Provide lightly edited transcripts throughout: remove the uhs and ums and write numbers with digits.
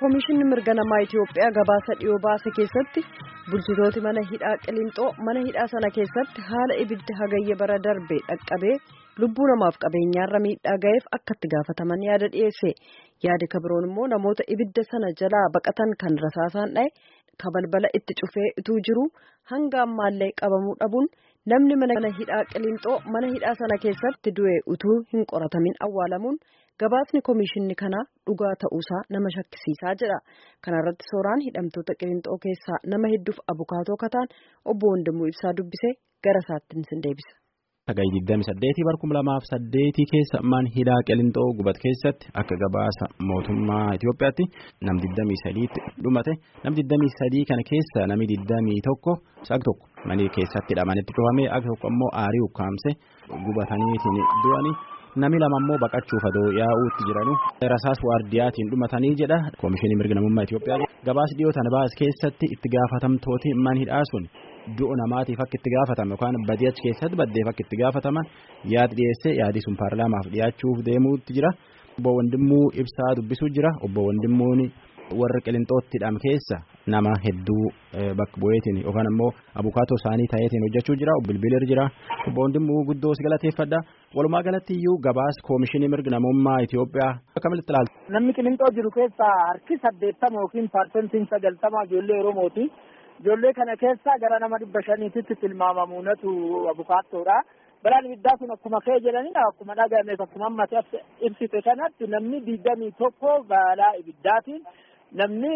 Komishinni mirga namaa Itiyoophiyaa gabaasa dhiyoo baase keessatti bulchitooti mana hidhaa Qilinxoo mana hidhaa sana keessatti haala ibidda hagayya bara darbe dhaqqabee lubbuu namaaf qabeenyaarra miidhaa ga'eef akka itti gaafataman yaada dhiyeesse. Yaadi kabiroon immoo namoota ibidda sana jalaa baqatan kan rasaasaan dha'e kabalbala itti cufee utuu jiru hanga ammaallee qabamuu dhabuun namni mana hidhaa Qilinxoo mana hidhaa sana keessatti du'e utuu hin qoratamin awwaalamuun gabaasni komishinni kana dhugaa ta'uusaa nama shakkisiisaa jedha. Kana irratti Sooraan hidhamtoota Qilinxoo keessaa nama hedduuf abukaatoo kataan obbo Wandimuu Ibsaa dubbisee gara isaatti sin deebisa. Hagayya 28 bara 2008 keessa mana hidhaa Qilinxoo gubat keessatti akka gabaasa mootummaa Itiyoophiyaatti nam 23 dhumate. Nam 23 kana keessa nami 21 sag tokko mana keessatti hidhamanitti cufamee akka tokko immoo aarii ukkaamse gubataniitiin du'anii. Nami lama immoo baqachuuf adoo yaa'uutti jiranu rasaas waardiyaatiin dhumatanii jedha Komishinii mirga namummaa Itiyoophiyaa. Gabaas dhiyoo tana baas keessatti itti gaafatamtooti mana hidhaa sun du'a namaatiif akka itti gaafatame yookaan badii achi keessatti baddeef akka itti gaafataman yaada dhiyeessee yaadii sun paarlaamaaf dhiyaachuuf deemuutti jira. Obbo Wandimuu Ibsaa dubbisuu jira. Obbo Wandimmuun warra Qilinxootti hidham keessa nama hedduu bakka bu'eetiin yookaan immoo abukaatoo isaanii ta'eetiin hojjechuu jira. Bilbilir jira. Obbo Wandimuu guddoo si galateeffadha. Walumaa galatti iyyuu gabaas Komishinii mirga namummaa Itiyoophiyaa akkamitti ilaalta? Namni Qilinxoo jiru keessaa harki 80 yookiin parsantiin 90 ijoollee Oromooti. Ijoollee kana keessaa gara nama 500tti tilmaamamuunatu abukaattoodha. Balaan ibiddaa kun akkuma ka'e jedhanii akkuma dhagahameef akkuma ammatti ibsite kanatti namni 21 balaa ibiddaatiin namni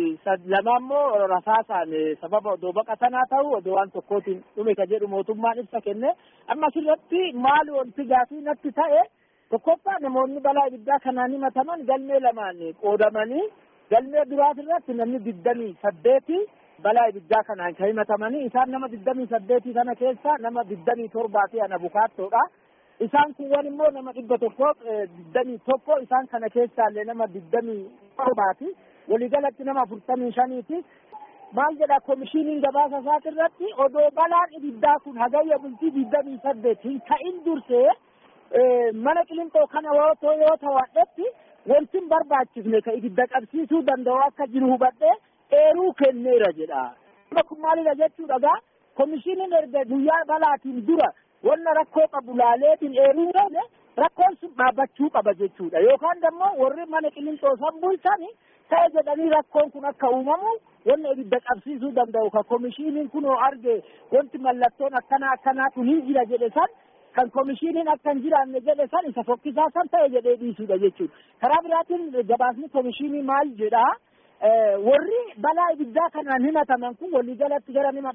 2 immoo rasaasaan sababa odoo baqatanaa ta'u odoo waan tokkootiin dhume ka jedhu mootummaan ibsa kenne. Amma asirratti maali wanti gaafii natti ta'e tokkoffaa namoonni balaa ibiddaa kanaan himataman galmee lamaan qoodamanii galmee duraatirratti namni 28 balaa ibiddaa kanaan kan himatamanii isaan nama 28 kana keessa nama 27 ta'an abukaattoodha. Isaan kuwwan immoo nama 121 isaan kana keessaallee nama 27 waliigalatti nama 45ti. Maal jedha komishiniin gabaasa isaatirratti odoo balaan ibiddaa kun hagayya bultii 28 hin ka'in dursee mana Qilinxoo kana yoo ta'u wanti hin barbaachifne ka ibidda qabsiisuu danda'u akka jiru hubadhee eeruu kenneera jedha. Kun maalidha jechuudha komishiniin erga guyyaa balaatiin dura wanna rakkoo qabu laaleetiin eeruu gane rakkoon sun dhaabbachuu qaba jechuudha. Yookaan immoo warri mana Qilinxoo san bulchani ta'e jedhanii rakkoon kun akka uumamu wanna ibidda qabsiisuu danda'u ka komishiniin kunoo arge wanti mallattoon akkanaa kun hin jira jedhe san kan komishiniin akka hin jiraanne jedhe san isa fokkisaa san ta'e jedhee dhiisuudha jechuudha. Karaa biraatiin gabaasni komishinii maal jedhaa? Warri balaa ibiddaa kanaan himataman kun waliigalatti gara nama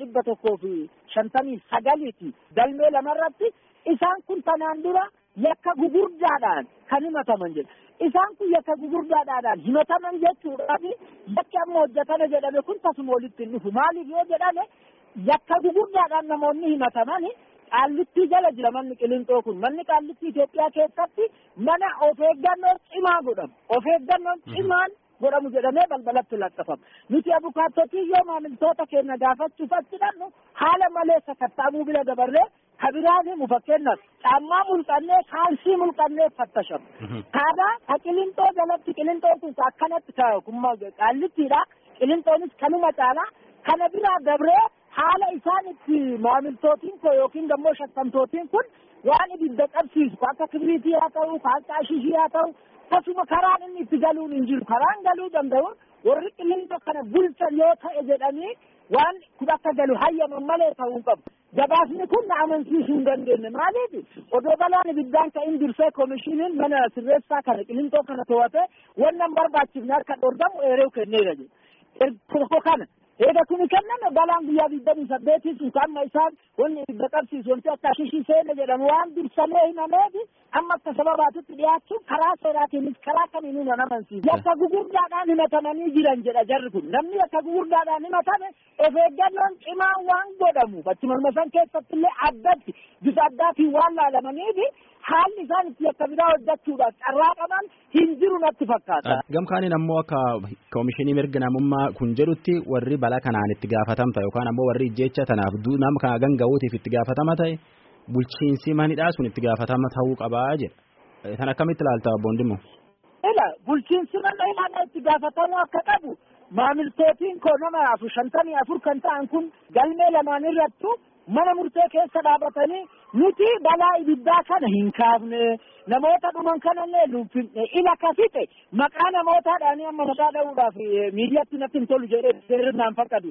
159 galmee lamarratti isaan kun tanaan dura yakka gugurdaadhaan kan himataman jedha. Isaan kun yakka gugurdaadhaan himataman jechuudha. Yakki amma hojjetame jedhame kun tasuma walitti hin dhufu. Maaliif yoo jedhame yakka gugurdaadhaan namoonni himataman Qaallittii jala jira manni Qilinxoo kun. Manni Qaallittii Itoophiyaa keessatti mana of eeggannoo cimaa godhamu. Of eeggannoon cimaan godhamu jedhamee balbalatti laxxafama. Nuti abukaattotii yoo maamiltoota keenya gaafachuuf achi dhannu haala malee sakattaamuu bira dabarree kabiraanii mu fakkeenyaaf caammaa mulqannee kaalsii mulqannee fattashamu. Kaadhaa Qilinxoo jalatti Qilinxoo kun akkanatti Qaallittiidha. Qilinxoonis kanuma caalaa kana biraa dabree haala isaan itti maamiltootiin koo yookiin immoo shakkamtootiin kun waan ibidda qabsiisu akka kibriitii haa ta'u akka ashishii haa ta'u tasuma karaan inni itti galuun hin jiru. Karaan galuu danda'u warri Qilinxoo kana bulchan yoo ta'e jedhanii waan kun akka galu hayyaman malee ta'uu qabu. Gabaasni kun na amansiisuu hin dandeenye. Maaliif odoo balaan ibiddaan ka'in dursee komishiniin mana sirreessaa kana Qilinxoo kana to'ate wannan barbaachifne akka dhorgamu eeruu kenneera jedhe. Tokko kana eega kuni kenname balaan guyyaa 28 sun amma isaan wanni ibidda qabsiisu wanti akka ashishii seena jedhamu waan dursamee himameefi amma akka sababaatitti dhiyaachuun karaa seeraatiinis karaa kamiinuu nan amansiisa. Yakka gugurdaadhaan himatamanii jiran jedha jarri kun. Namni yakka gugurdaadhaan himatame of eeggannoon cimaan waan godhamu achuma san keessatti illee addatti bifa addaatiin waan laalamaniifi haalli isaan itti yakka biraa hojjechuudhaaf carraa qaban hin jiru natti fakkaata. Gamkaaniin ammoo akka komishinii mirga namummaa kun jedhutti warri balaa kanaan itti gaafatamta yookaan ammoo warri ijjeecha tanaaf nama kana ganga'uutiif itti gaafatama ta'e bulchiinsi manidhaa sun itti gaafatama ta'uu qabaa jedha. Tan akkamitti ilaalta Obbo Wandimuu? ila bulchiinsi mana hidhaa itti gaafatamuu akka qabu maamiltootiin koo nama 54 kan ta'an kun galmee lamaan irrattu mana murtee keessa dhaabatanii nuti balaa ibiddaa kana hin kaafne namoota dhuman kanallee nuufine ila kasite maqaa namootaadhaanii amma maqaa dha'uudhaaf miidiyaatti natti hin tolu jedhee seerrinaan fakkatu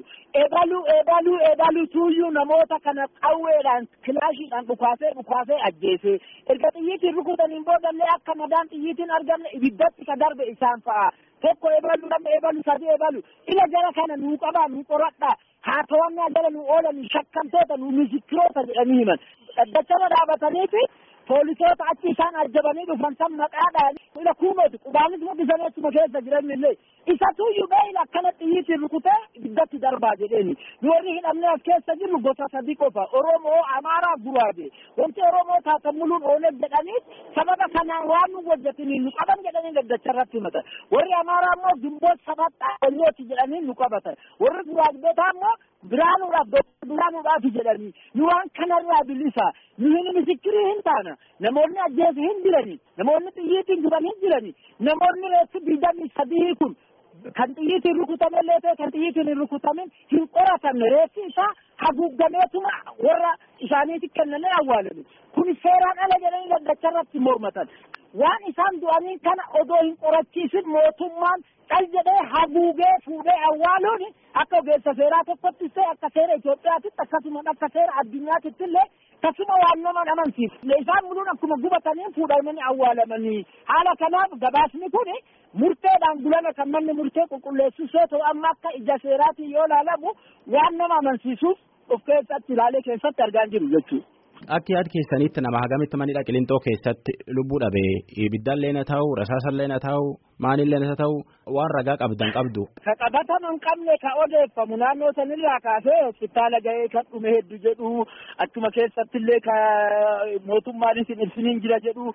eebaluu tuuyyuu namoota kana qawweedhaan kilaashiidhaan dhukaasee ajjeese erga xiyyiitiin rukutaniin boodallee akka madaan xiyyiitiin argamne ibiddatti ka darbe isaan fa'a tokko eebalu sadii eebalu ila jara kana nuu qabaa nuu qoradhaa haa to'annaa jala nu oolan shakkamtoota nu misikkiroota jedhanii himan dhaddachama dhaabataniifi poolisoota achi isaan ajjabanii dhufan san maqaadhaan ila kuumeeti qubaanis mul'isanii achuma keessa jiranillee isatuyyuu beeyla akkana xiyyiitiin rukutee ibiddatti darbaa jedheeni nu warri hidhamnee as keessa jirru gosa sadii qofa Oromoo Amaaraa Guraagee wanti Oromoo taatamuluun ooneef jedhanii sababa kanaan waan nu hojjetanii nu qaban jedhanii daddacharratti himatan warri Amaaraa immoo Gimboot Sabat Olyooti jedhanii nu qabatan warri Guraagdotaa immoo biraanuudhaaf jedhanii nu waan kanarraa bilisa nu hin misikirii hin taana namoonni ajjeese hin jirani namoonni xiyyiitiin guban hin jirani namoonni reessi 23 kun kan xiyyiitiin rukutamellee ta'e kan xiyyiitiin hin rukutamin hin qoratamne reessi isaa haguuggameetuma warra isaaniitti kennamee awwaalame kun seeraan ala jedhanii daddacharratti mormatan waan isaan du'anii kana odoo hin qorachiisin mootummaan cal jedhee haguugee fuudhee awwaaluun akka ogeessa seeraa tokkottis ta'e akka seera Itoophiyaatitti akkasuma akka seera addunyaatitti illee tasuma waan nama amansiisu isaan muluun akkuma gubatanii fuudhamanii awwaalamanii haala kanaaf gabaasni kun murteedhaan bulana kan manni murtee qulqulleessus yoo ta'u amma akka ija seeraatiin yoo ilaalamu waan nama amansiisuuf of keessatti ilaalee keessatti argaa jiru jechuudha. Akka yaad keessanitti nama hagamitti manidha Qilintoo keessatti lubbuu dhabee ibiddaallee na ta'u rasaasallee na ta'u maalillee na ta'u waan ragaa qabdu. Ka qabataman hin qabne ka odeeffamu naannoo sanirraa kaasee hospitaala ga'ee kan dhume hedduu jedhu achuma keessattillee ka mootummaanis hin ibsiniin jira jedhu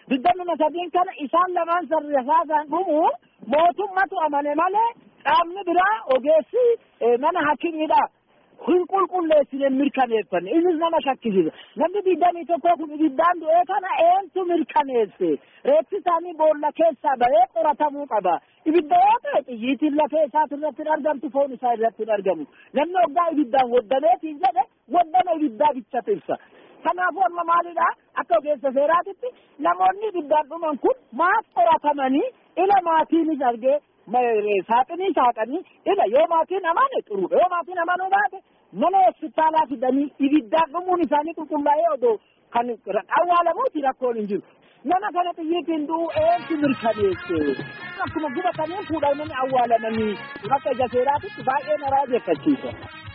23 kana isaan lamaan rasaasaan dhumu mootummatu amane malee qaamni biraa ogeessi mana hakimiidha. Kun qulqulleessine mirkaneeffanne innis nama shakkisiisa namni 21 kun ibiddaan du'ee kana eentu mirkaneesse reeffi isaanii boolla keessaa bahee qoratamuu qaba ibidda yoo ta'e xiyyiitiin lafee isaati irratti hin argamtu foon isaa irratti hin argamu namni waggaa ibiddaan waddameetiin jedhe waddama ibiddaa bichatu ibsa kanaafuu amma maalidha akka ogeessa seeraatitti namoonni ibiddaan dhuman kun maaf qoratamanii ila maatiinis argee saaxinii saaqanii ila yoo maatiin amane xuruudha yoo maatiin amanuu baate mana hospitaalaa fidanii ibiddaan dhumuun isaanii qulqullaa'ee odoo kan awwaalamuuti rakkoon hin jiru nama kana xiyyiitiin du'u eentu mirkaneesse akkuma gubatanii fuudhamanii awwaalamanii akka ija seeraatitti baay'ee na raajeffachiisa.